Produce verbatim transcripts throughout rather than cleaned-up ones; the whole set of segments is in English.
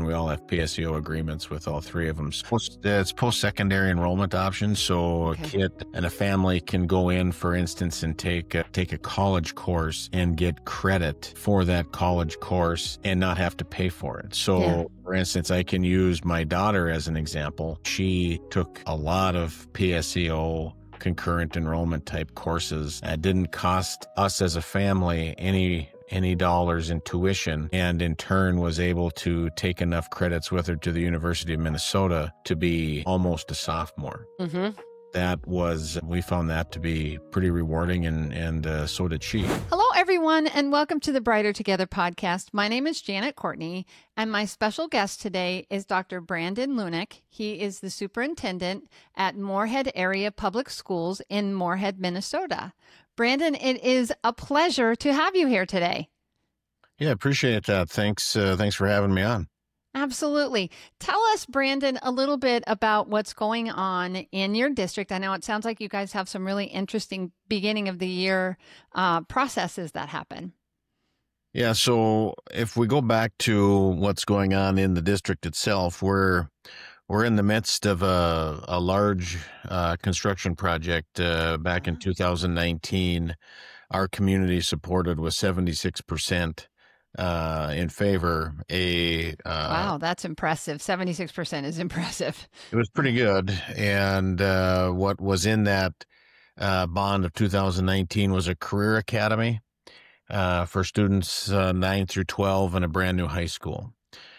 and we all have P S E O agreements with all three of them. So it's, it's post-secondary enrollment option, so okay. a kid and a family can go in, for instance, and take a, take a college course and get credit for that college course and not have to pay for it. So, yeah. for instance, I can use my daughter as an example. She took a lot of P S E O concurrent enrollment type courses. It didn't cost us as a family any any dollars in tuition, and in turn was able to take enough credits with her to the University of Minnesota to be almost a sophomore. Mm-hmm. That was, we found that to be pretty rewarding, and, and uh, so did she. Hello, everyone, and welcome to the Brighter Together podcast. My name is Janet Courtney, and my special guest today is Doctor Brandon Luenink. He is the superintendent at Moorhead Area Public Schools in Moorhead, Minnesota. Brandon, it is a pleasure to have you here today. Yeah, appreciate that. Thanks, uh, thanks for having me on. Absolutely. Tell us, Brandon, a little bit about what's going on in your district. I know it sounds like you guys have some really interesting beginning of the year uh, processes that happen. Yeah. So if we go back to what's going on in the district itself, we're we're in the midst of a, a large uh, construction project. Uh, back in two thousand nineteen, our community supported with seventy-six percent. Uh, in favor. A uh, Wow, that's impressive. seventy-six percent is impressive. It was pretty good. And uh, what was in that uh, bond of two thousand nineteen was a career academy uh, for students uh, nine through twelve in a brand new high school.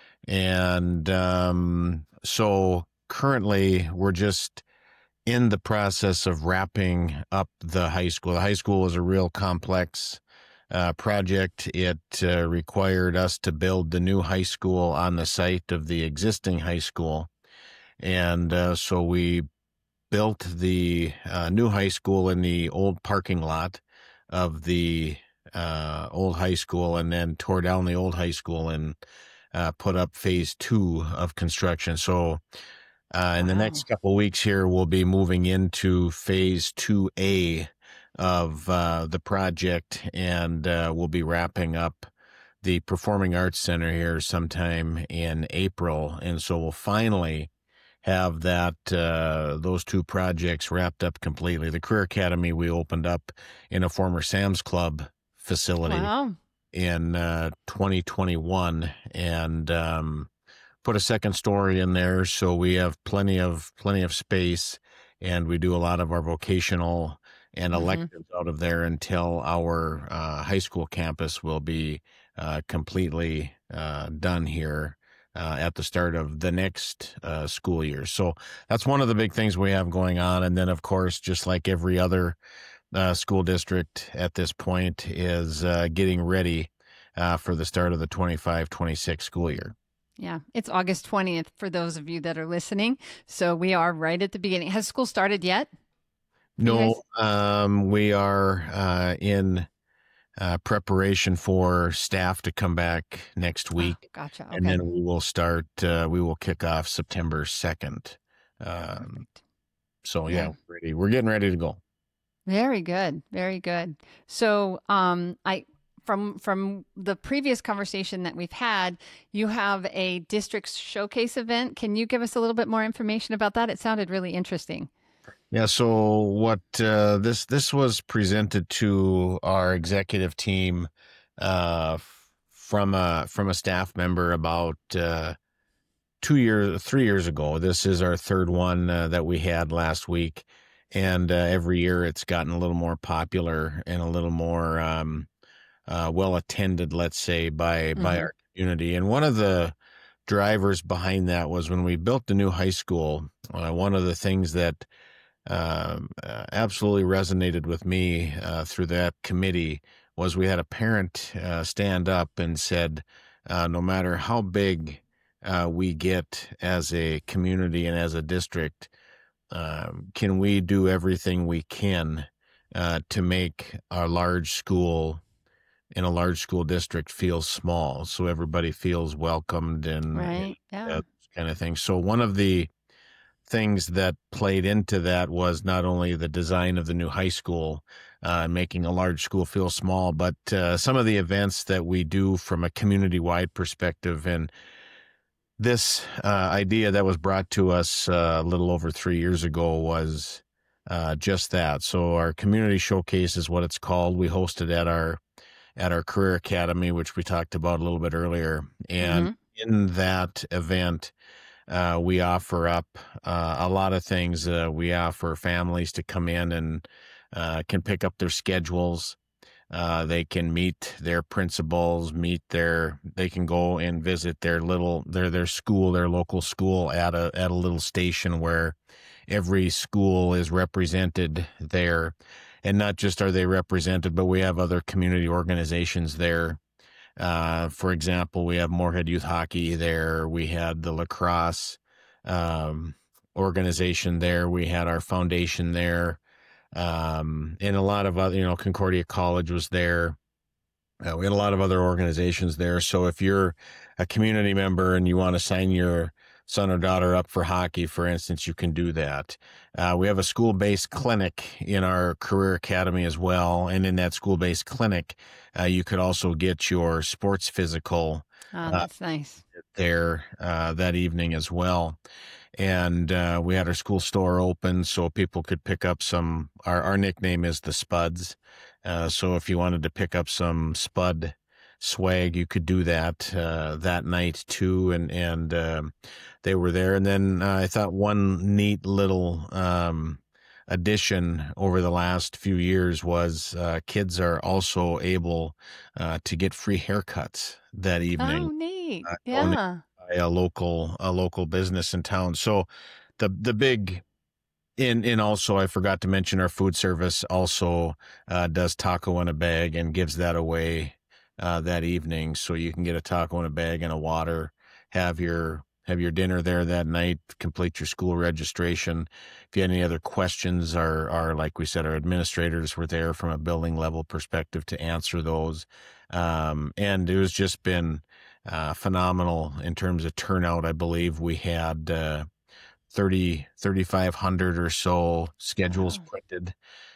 And um, so currently we're just in the process of wrapping up the high school. The high school is a real complex Uh, project. It uh, required us to build the new high school on the site of the existing high school. And uh, so we built the uh, new high school in the old parking lot of the uh, old high school, and then tore down the old high school and uh, put up phase two of construction. So uh, in wow. the next couple of weeks here, we'll be moving into phase two A of uh, the project, and uh, we'll be wrapping up the Performing Arts Center here sometime in April. And so we'll finally have that uh, those two projects wrapped up completely. The Career Academy we opened up in a former Sam's Club facility wow. in uh, twenty twenty-one, and um, put a second story in there, so we have plenty of plenty of space, and we do a lot of our vocational and electives mm-hmm. out of there until our uh, high school campus will be uh, completely uh, done here uh, at the start of the next uh, school year. So that's one of the big things we have going on. And then, of course, just like every other uh, school district at this point, is uh, getting ready uh, for the start of the twenty-five twenty-six school year. Yeah, it's August twentieth for those of you that are listening. So we are right at the beginning. Has school started yet? No, um, we are uh, in uh, preparation for staff to come back next week. Oh, gotcha. Okay. And then we will start, uh, we will kick off September second. Um, so, yeah, yeah. We're, ready. We're getting ready to go. Very good. Very good. So, um, I from from the previous conversation that we've had, you have a district showcase event. Can you give us a little bit more information about that? It sounded really interesting. Yeah. So what, uh, this, this was presented to our executive team, uh, from a, from a staff member about, uh, two years, three years ago. This is our third one uh, that we had last week. And, uh, every year it's gotten a little more popular and a little more, um, uh, well attended, let's say, by, mm-hmm. by our community. And one of the drivers behind that was when we built the new high school, uh, one of the things that Um, uh, absolutely resonated with me uh, through that committee was we had a parent uh, stand up and said, uh, no matter how big uh, we get as a community and as a district, uh, can we do everything we can uh, to make our large school in a large school district feel small, so everybody feels welcomed and, right. and yeah. that kind of thing. So one of the things that played into that was not only the design of the new high school, uh, making a large school feel small, but uh, some of the events that we do from a community-wide perspective. And this uh, idea that was brought to us uh, a little over three years ago was uh, just that. So our community showcase is what it's called. We hosted at our at our career academy, which we talked about a little bit earlier. And Mm-hmm. in that event, uh, we offer up uh, a lot of things. Uh, we offer families to come in and uh, can pick up their schedules. Uh, they can meet their principals, meet their, they can go and visit their little, their, their school, their local school at a, at a little station where every school is represented there. And not just are they represented, but we have other community organizations there. Uh, for example, we have Moorhead Youth Hockey there. We had the lacrosse, um, organization there. We had our foundation there. Um, and a lot of other, you know, Concordia College was there. Uh, we had a lot of other organizations there. So if you're a community member and you want to sign your son or daughter up for hockey, for instance, you can do that. Uh, we have a school-based clinic in our career academy as well. And in that school-based clinic, uh, you could also get your sports physical Oh, uh, that's nice. there uh, that evening as well. And uh, we had our school store open so people could pick up some, our, our nickname is the Spuds. Uh, so if you wanted to pick up some Spud swag, you could do that uh, that night too. And, and um, they were there. And then uh, I thought one neat little um, addition over the last few years was uh, kids are also able uh, to get free haircuts that evening. Oh, neat. Uh, donated Yeah. by a local a local business in town. So the the big in in also I forgot to mention our food service also uh, does taco in a bag and gives that away uh, that evening. So you can get a taco in a bag and a water, have your have your dinner there that night, complete your school registration. If you had any other questions, our our like we said, our administrators were there from a building level perspective to answer those. Um, and it was just been uh, phenomenal in terms of turnout. I believe we had uh, thirty, thirty-five hundred or so schedules Wow. printed.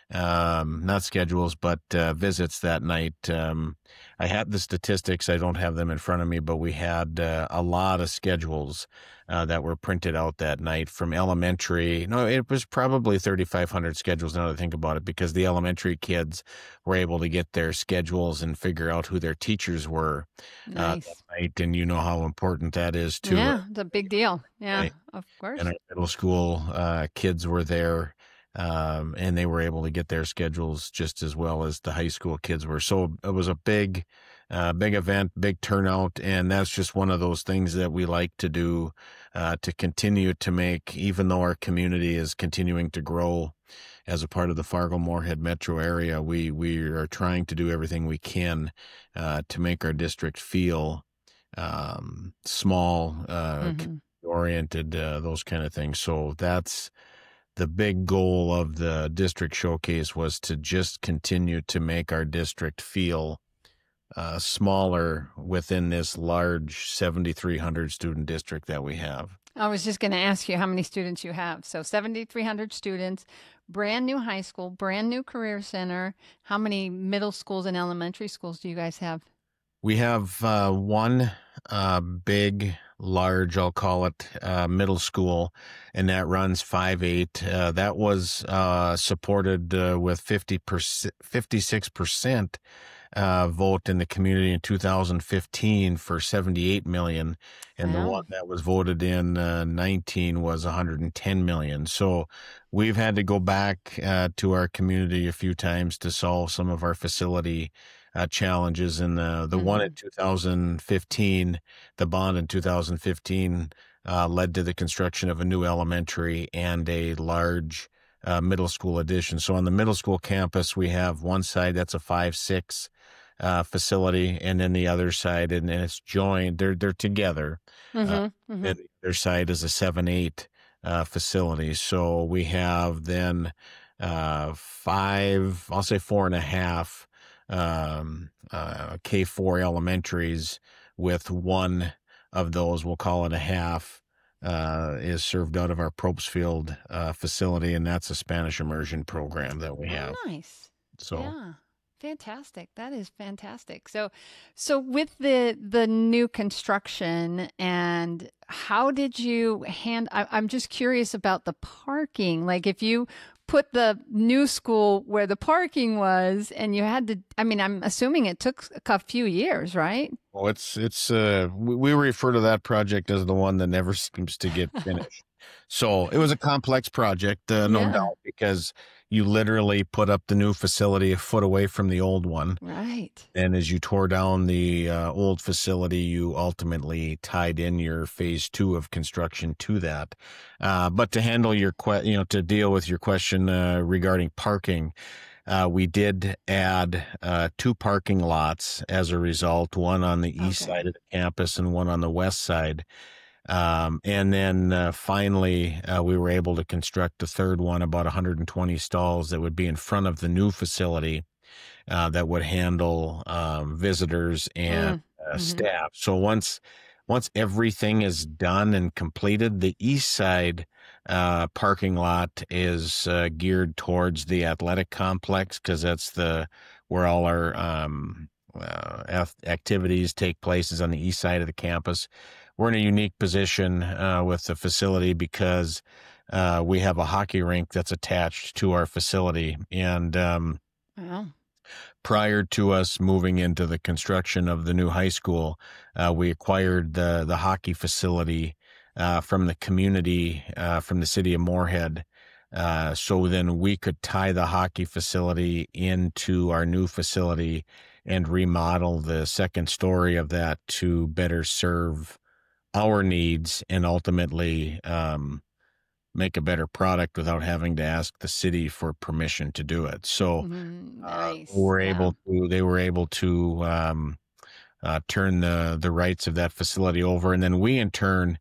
Um, not schedules, but uh, visits that night. Um, I had the statistics. I don't have them in front of me, but we had uh, a lot of schedules uh, that were printed out that night from elementary. No, it was probably thirty-five hundred schedules now that I think about it, because the elementary kids were able to get their schedules and figure out who their teachers were uh, that Nice. night. And you know how important that is to Yeah, it's a big deal. Yeah, right? of course. And our middle school uh, kids were there, um, and they were able to get their schedules just as well as the high school kids were. So it was a big, uh, big event, big turnout, and that's just one of those things that we like to do uh, to continue to make, even though our community is continuing to grow as a part of the Fargo-Moorhead metro area, we we are trying to do everything we can uh, to make our district feel um, small, uh, Hmm. oriented, uh, those kind of things. So that's the big goal of the district showcase, was to just continue to make our district feel uh, smaller within this large seventy-three hundred student district that we have. I was just going to ask you how many students you have. So seventy-three hundred students, brand new high school, brand new career center. How many middle schools and elementary schools do you guys have? We have uh, one uh, big, large, I'll call it, uh, middle school, and that runs five eight. Uh, that was uh, supported uh, with fifty percent, fifty-six percent uh, vote in the community in two thousand fifteen for seventy-eight million, and the one Wow. that was voted in uh, nineteen was one hundred ten million. So we've had to go back uh, to our community a few times to solve some of our facility uh, challenges. And the the one in Hmm. two thousand fifteen, the bond in two thousand fifteen, uh, led to the construction of a new elementary and a large uh, middle school addition. So on the middle school campus, we have one side that's a five six uh, facility, and then the other side, and, and it's joined. They're they're together. Uh, Hmm. Hmm. and the other side is a seven eight uh, facility. So we have then uh, five, I'll say four and a half um, uh, K four elementaries, with one of those, we'll call it a half, uh, is served out of our Probesfield uh, facility, and that's a Spanish immersion program that we Oh, have. nice. So Yeah. Fantastic. That is fantastic. So, so with the the new construction, and how did you hand? I, I'm just curious about the parking. Like, if you put the new school where the parking was, and you had to. I mean, I'm assuming it took a cou- few years, right? Well, it's it's uh we, we refer to that project as the one that never seems to get finished. So it was a complex project, uh, no Yeah. doubt, because you literally put up the new facility a foot away from the old one. Right. And as you tore down the uh, old facility, you ultimately tied in your phase two of construction to that. Uh, but to handle your que- you know, to deal with your question uh, regarding parking, uh, we did add uh, two parking lots as a result, one on the east Okay. side of the campus and one on the west side. Um, and then uh, finally, uh, we were able to construct a third one, about one hundred twenty stalls that would be in front of the new facility uh, that would handle um, visitors and Mm. uh, Hmm. staff. So once once everything is done and completed, the east side uh, parking lot is uh, geared towards the athletic complex because that's the where all our um, uh, ath- activities take place is on the east side of the campus. We're in a unique position uh, with the facility because uh, we have a hockey rink that's attached to our facility, and um, Well, prior to us moving into the construction of the new high school, uh, we acquired the the hockey facility uh, from the community, uh, from the city of Moorhead. Uh, so then we could tie the hockey facility into our new facility and remodel the second story of that to better serve our needs and ultimately um, make a better product without having to ask the city for permission to do it. So mm, uh, nice. were Yeah. able to they were able to um, uh, turn the the rights of that facility over, and then we in turn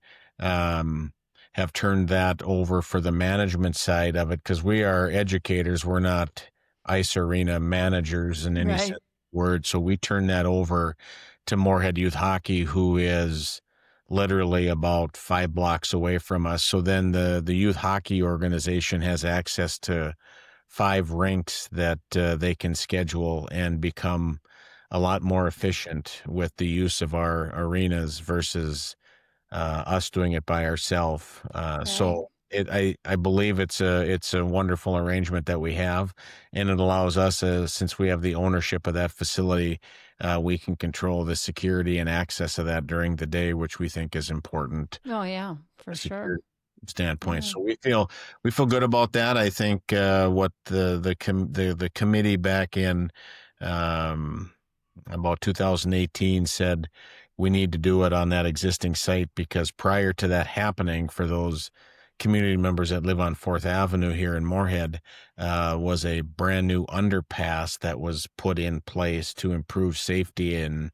um, have turned that over for the management side of it because we are educators. We're not ice arena managers in any sense Right. of the word. So we turn that over to Moorhead Youth Hockey, who is literally about five blocks away from us. So then the the youth hockey organization has access to five rinks that uh, they can schedule and become a lot more efficient with the use of our arenas versus uh, us doing it by ourselves. Uh, Right. so it, I, I believe it's a it's a wonderful arrangement that we have, and it allows us, uh, since we have the ownership of that facility, uh, we can control the security and access of that during the day, which we think is important Oh, yeah, from for a sure. security standpoint. Yeah. So we feel we feel good about that. I think uh, what the the com- the the committee back in um, about two thousand eighteen said we need to do it on that existing site because prior to that happening, for those community members that live on Fourth Avenue here in Moorhead, uh, was a brand new underpass that was put in place to improve safety and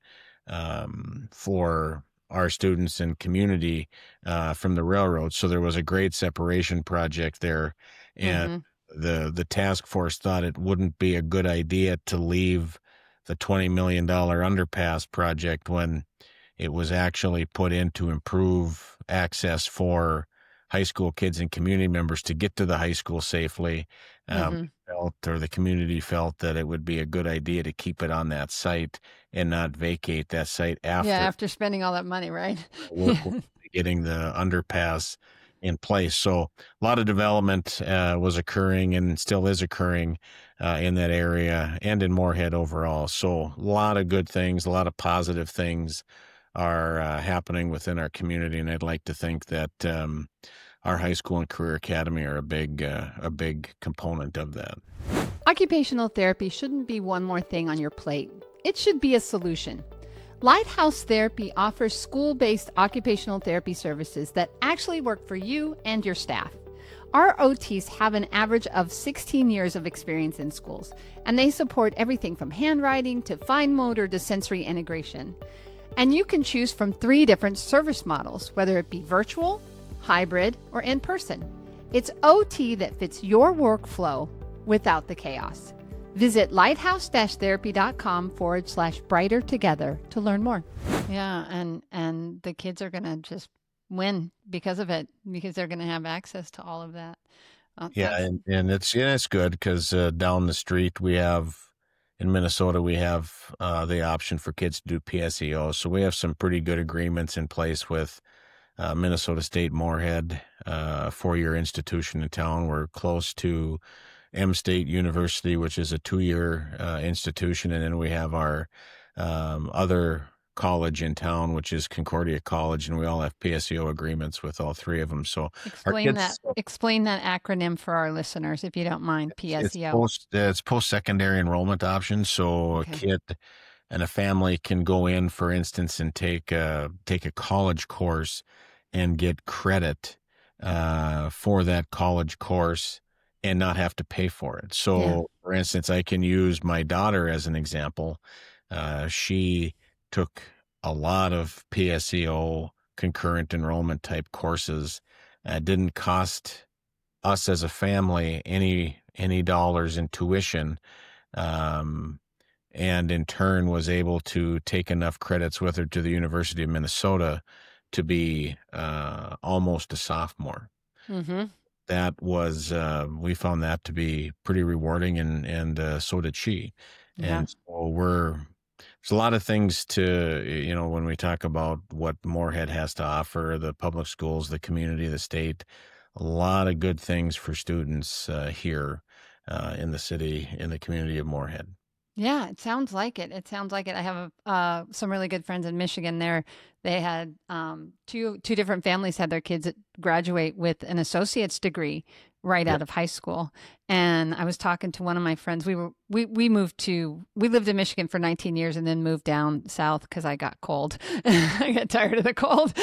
um, for our students and community uh, from the railroad. So there was a grade separation project there, and Hmm. the the task force thought it wouldn't be a good idea to leave the twenty million dollar underpass project when it was actually put in to improve access for high school kids and community members to get to the high school safely. Um, Hmm. felt or the community felt that it would be a good idea to keep it on that site and not vacate that site Yeah. after After spending all that money, right? work with getting the underpass in place. So a lot of development uh, was occurring and still is occurring uh, in that area and in Moorhead overall. So a lot of good things, a lot of positive things are uh, happening within our community, and I'd like to think that um, our high school and career academy are a big uh, a big component of that. Occupational therapy shouldn't be one more thing on your plate. It should be a solution. Lighthouse Therapy offers school based occupational therapy services that actually work for you and your staff. Our O Ts have an average of sixteen years of experience in schools, and they support everything from handwriting to fine motor to sensory integration. And you can choose from three different service models, whether it be virtual, hybrid, or in person. It's O T that fits your workflow without the chaos. Visit lighthouse-therapy.com forward slash brighter together to learn more. Yeah, and and the kids are going to just win because of it, because they're going to have access to all of that. Uh, Yeah, that's and, and it's yeah, it's good because uh, down the street we have in Minnesota, we have uh, the option for kids to do P S E O. So we have some pretty good agreements in place with uh, Minnesota State Moorhead, uh, a four-year institution in town. We're close to M State University, which is a two-year uh, institution, and then we have our um, other college in town, which is Concordia College, and we all have P S E O agreements with all three of them. So our Explain that. kids, Explain that acronym for our listeners, if you don't mind. it's P S E O. post uh, it's post-secondary enrollment option. So Okay. a kid and a family can go in, for instance, and take a take a college course and get credit uh, for that college course and not have to pay for it. So, Yeah. for instance, I can use my daughter as an example. Uh, she took a lot of P S E O concurrent enrollment type courses. Uh, It didn't cost us as a family any any dollars in tuition, um, and in turn was able to take enough credits with her to the University of Minnesota to be uh, almost a sophomore. Mm-hmm. That was uh, we found that to be pretty rewarding, and and uh, so did she. Yeah. And so we're there's a lot of things to, you know, when we talk about what Moorhead has to offer, the public schools, the community, the state, a lot of good things for students uh, here uh, in the city, in the community of Moorhead. Yeah, it sounds like it. It sounds like it. I have uh, some really good friends in Michigan. There, they had um, two two different families had their kids graduate with an associate's degree right Yep. out of high school. And I was talking to one of my friends. We were we we moved to we lived in Michigan for nineteen years and then moved down south because I got cold. I got tired of the cold.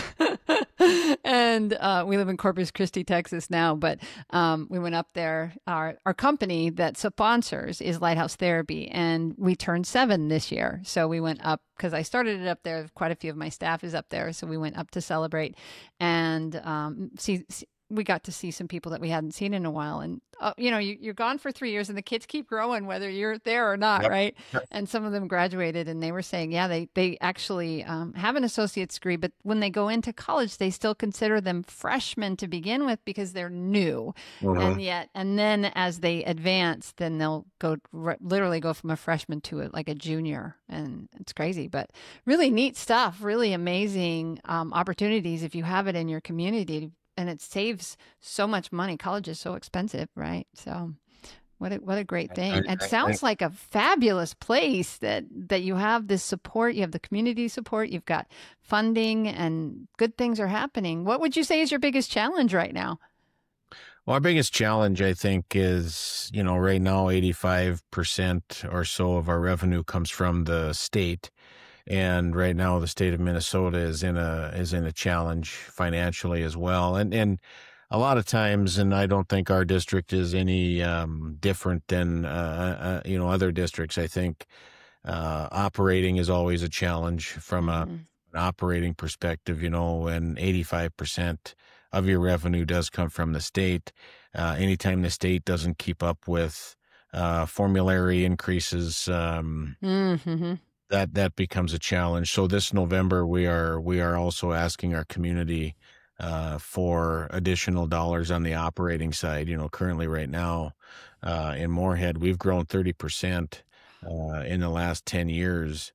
And uh, we live in Corpus Christi, Texas now, but um, we went up there. Our our company that sponsors is Lighthouse Therapy, and we turned seven this year. So we went up because I started it up there. Quite a few of my staff is up there, so we went up to celebrate and um, see, see we got to see some people that we hadn't seen in a while. And, uh, you know, you, you're gone for three years and the kids keep growing, whether you're there or not. Yep. Right. Yep. And some of them graduated and they were saying, yeah, they, they actually um, have an associate's degree, but when they go into college, they still consider them freshmen to begin with because they're new. Mhm. And yet, and then as they advance, then they'll go r- literally go from a freshman to a, like a junior. And it's crazy, but really neat stuff, really amazing um, opportunities if you have it in your community. And it saves so much money. College is so expensive, right? So what a, what a great I- thing. I- It I- sounds like a fabulous place that, that you have this support. You have the community support. You've got funding and good things are happening. What would you say is your biggest challenge right now? Well, our biggest challenge, I think, is, you know, right now, eighty-five percent or so of our revenue comes from the state. And right now, the state of Minnesota is in a is in a challenge financially as well. And and a lot of times, and I don't think our district is any um, different than uh, uh, you know other districts. I think uh, operating is always a challenge from a, Mhm. an operating perspective. You know, when eighty-five percent of your revenue does come from the state, uh, anytime the state doesn't keep up with uh, formulary increases. Um, Mm-hmm. that that becomes a challenge. So this November, we are we are also asking our community uh, for additional dollars on the operating side. You know, currently right now uh, in Moorhead, we've grown thirty percent uh, in the last ten years,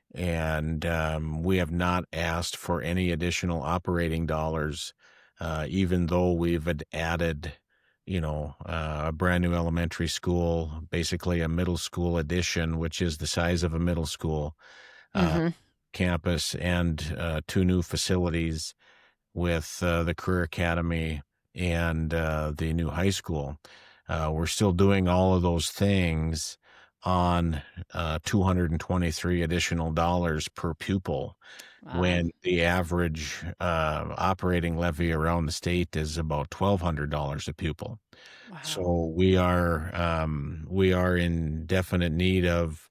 and um, we have not asked for any additional operating dollars, uh, even though we've had added, you know, uh, a brand new elementary school, basically a middle school addition, which is the size of a middle school uh, Mm-hmm. campus, and uh, two new facilities with uh, the Career Academy and uh, the new high school. Uh, we're still doing all of those things on uh, two hundred twenty-three additional dollars per pupil, Wow. when the average uh, operating levy around the state is about twelve hundred dollars a pupil. Wow. So we are um, we are in definite need of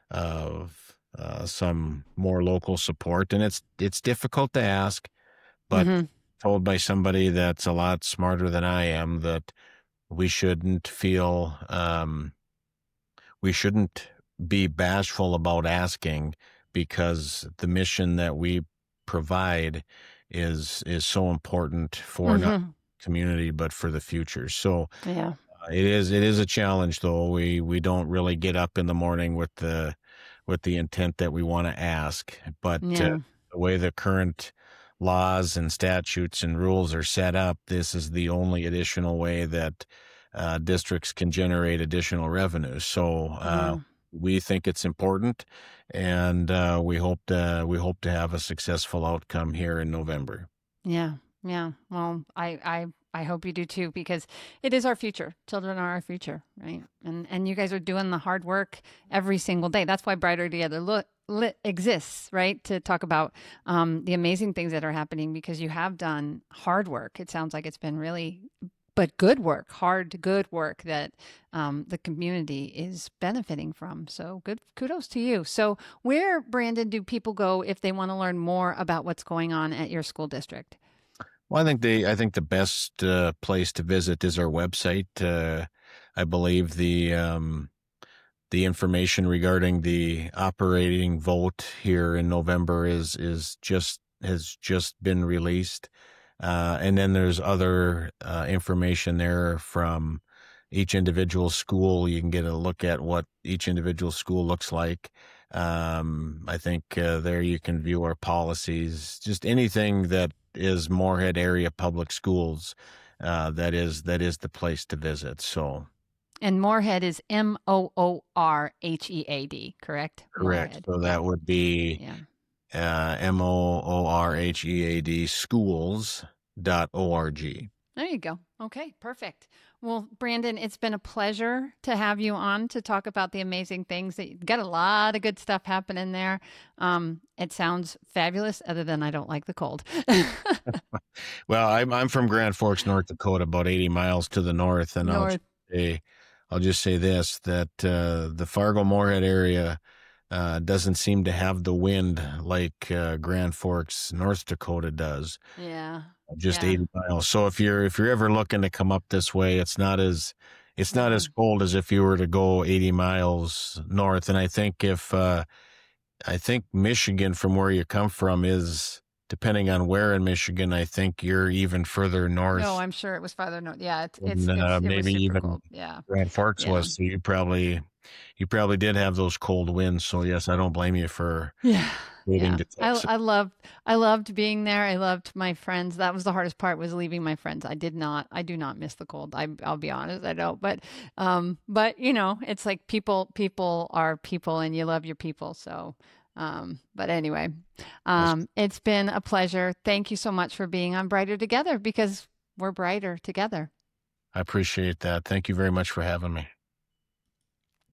of uh, some more local support, and it's it's difficult to ask, but Mhm. told by somebody that's a lot smarter than I am that we shouldn't feel um, we shouldn't be bashful about asking, because the mission that we provide is is so important for not Mhm. community but for the future. So Yeah. It is it is a challenge, though. We we don't really get up in the morning with the with the intent that we want to ask, but uh, Yeah. the way the current laws and statutes and rules are set up, this is the only additional way that uh, districts can generate additional revenue. So uh, Yeah. we think it's important, and uh, we hope to we hope to have a successful outcome here in November. Yeah. Yeah. Well, I, I, I hope you do too, because it is our future. Children are our future, right? And and you guys are doing the hard work every single day. That's why Brighter Together look, lit exists, right? To talk about um, the amazing things that are happening, because you have done hard work. It sounds like it's been really, but good work, hard, good work that um, the community is benefiting from. So good, kudos to you. So where, Brandon, do people go if they want to learn more about what's going on at your school district? Well, I think the I think the best uh, place to visit is our website. Uh, I believe the um, the information regarding the operating vote here in November is is just has just been released, uh, and then there's other uh, information there from each individual school. You can get a look at what each individual school looks like. Um, I think uh, there you can view our policies, just anything that is Moorhead area public schools. Uh, that is that is the place to visit. So And Moorhead is M O O R H E A D, correct? correct. Moorhead. So Yeah. that would be Yeah. uh, M O O R H E A D schools dot O R G. There you go. Okay, perfect. Well, Brandon, it's been a pleasure to have you on to talk about the amazing things that you got a lot of good stuff happening there. Um, it sounds fabulous, other than I don't like the cold. Well, I'm I'm from Grand Forks, North Dakota, about eighty miles to the north, and I'll North. say I'll just say this, that uh, the Fargo Moorhead area uh, doesn't seem to have the wind like uh, Grand Forks, North Dakota does. Yeah. Just Yeah. eighty miles. So if you're if you're ever looking to come up this way, it's not as it's not Yeah. as cold as if you were to go eighty miles north. And I think if uh, I think Michigan, from where you come from, is, depending on where in Michigan, I think you're even further north No, I'm sure it was farther north. Yeah, it's it's, than it's uh, it was maybe super even cold. Yeah. Grand Forks Yeah. was. So you probably you probably did have those cold winds. So yes, I don't blame you for Yeah. moving Yeah. to I Texas. I loved I loved being there. I loved my friends. That was the hardest part, was leaving my friends. I did not I do not miss the cold. I I'll be honest, I don't. But um but you know, it's like people people are people, and you love your people. So um but anyway, um it's been a pleasure. Thank you so much for being on Brighter Together, because we're brighter together. I appreciate that. Thank you very much for having me.